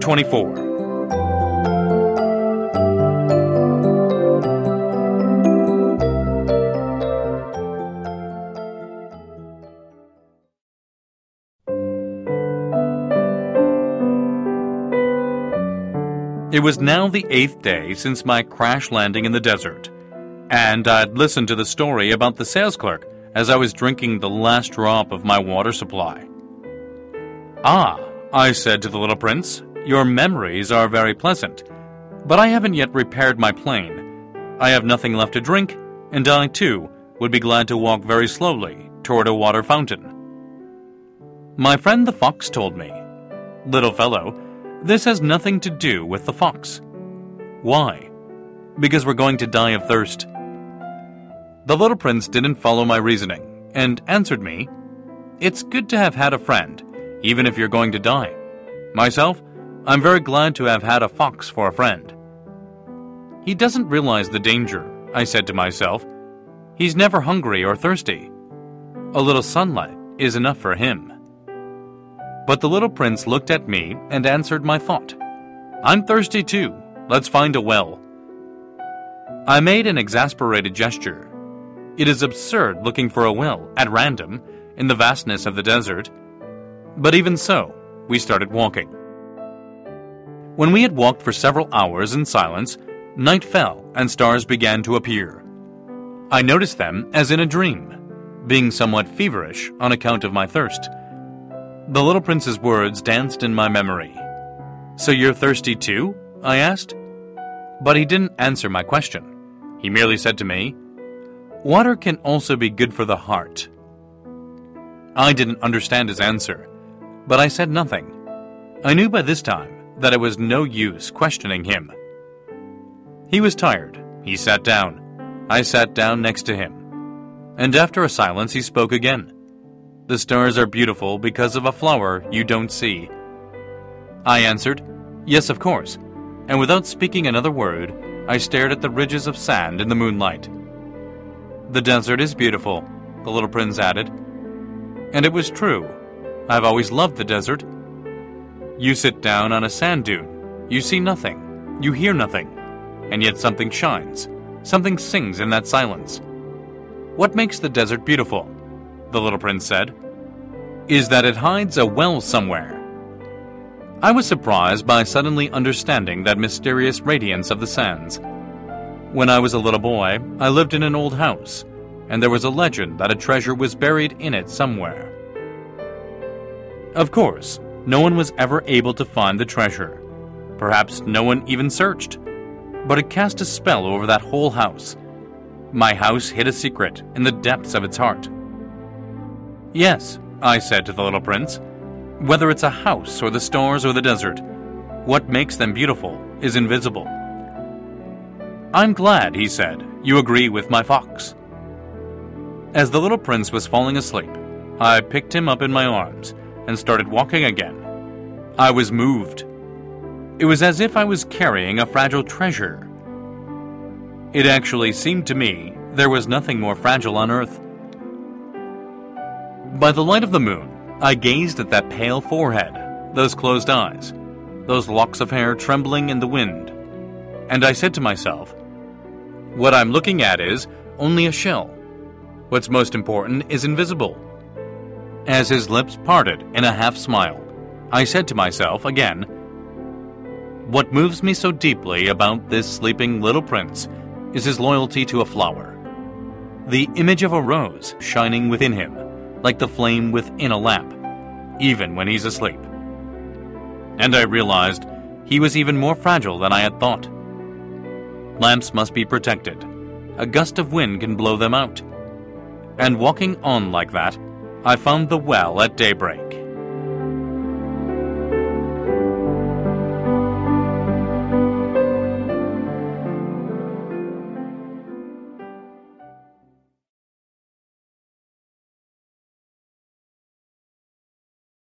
24. It was now the 8th day since my crash landing in the desert, and I'd listened to the story about the sales clerk as I was drinking the last drop of my water supply. "Ah," I said to the little prince, "your memories are very pleasant, but I haven't yet repaired my plane. I have nothing left to drink, and I, too, would be glad to walk very slowly toward a water fountain." My friend the fox told me, "Little fellow, this has nothing to do with the fox." "Why?" "Because we're going to die of thirst." The little prince didn't follow my reasoning and answered me, "It's good to have had a friend, even if you're going to die. Myself, I'm very glad to have had a fox for a friend." "He doesn't realize the danger," I said to myself. "He's never hungry or thirsty. A little sunlight is enough for him." But the little prince looked at me and answered my thought. "I'm thirsty too. Let's find a well." I made an exasperated gesture. It is absurd looking for a well at random in the vastness of the desert. But even so, we started walking. When we had walked for several hours in silence, night fell and stars began to appear. I noticed them as in a dream, being somewhat feverish on account of my thirst. The little prince's words danced in my memory. "So you're thirsty too?" I asked. But he didn't answer my question. He merely said to me, "Water can also be good for the heart." I didn't understand his answer, but I said nothing. I knew by this time that it was no use questioning him. He was tired. He sat down. I sat down next to him. And after a silence, he spoke again. "The stars are beautiful because of a flower you don't see." I answered, "Yes, of course," and without speaking another word, I stared at the ridges of sand in the moonlight. "The desert is beautiful," the little prince added. And it was true. I've always loved the desert. You sit down on a sand dune. You see nothing. You hear nothing. And yet something shines. Something sings in that silence. "What makes the desert beautiful," the little prince said, "is that it hides a well somewhere." I was surprised by suddenly understanding that mysterious radiance of the sands. When I was a little boy, I lived in an old house, and there was a legend that a treasure was buried in it somewhere. Of course, no one was ever able to find the treasure. Perhaps no one even searched. But it cast a spell over that whole house. My house hid a secret in the depths of its heart. "Yes," I said to the little prince, "whether it's a house or the stars or the desert, what makes them beautiful is invisible." "I'm glad," he said, "you agree with my fox." As the little prince was falling asleep, I picked him up in my arms and started walking again. I was moved. It was as if I was carrying a fragile treasure. It actually seemed to me there was nothing more fragile on earth. By the light of the moon, I gazed at that pale forehead, those closed eyes, those locks of hair trembling in the wind, and I said to myself, "What I'm looking at is only a shell. What's most important is invisible." As his lips parted in a half-smile, I said to myself again, "What moves me so deeply about this sleeping little prince is his loyalty to a flower. The image of a rose shining within him, like the flame within a lamp, even when he's asleep." And I realized he was even more fragile than I had thought. Lamps must be protected. A gust of wind can blow them out. And walking on like that, I found the well at daybreak.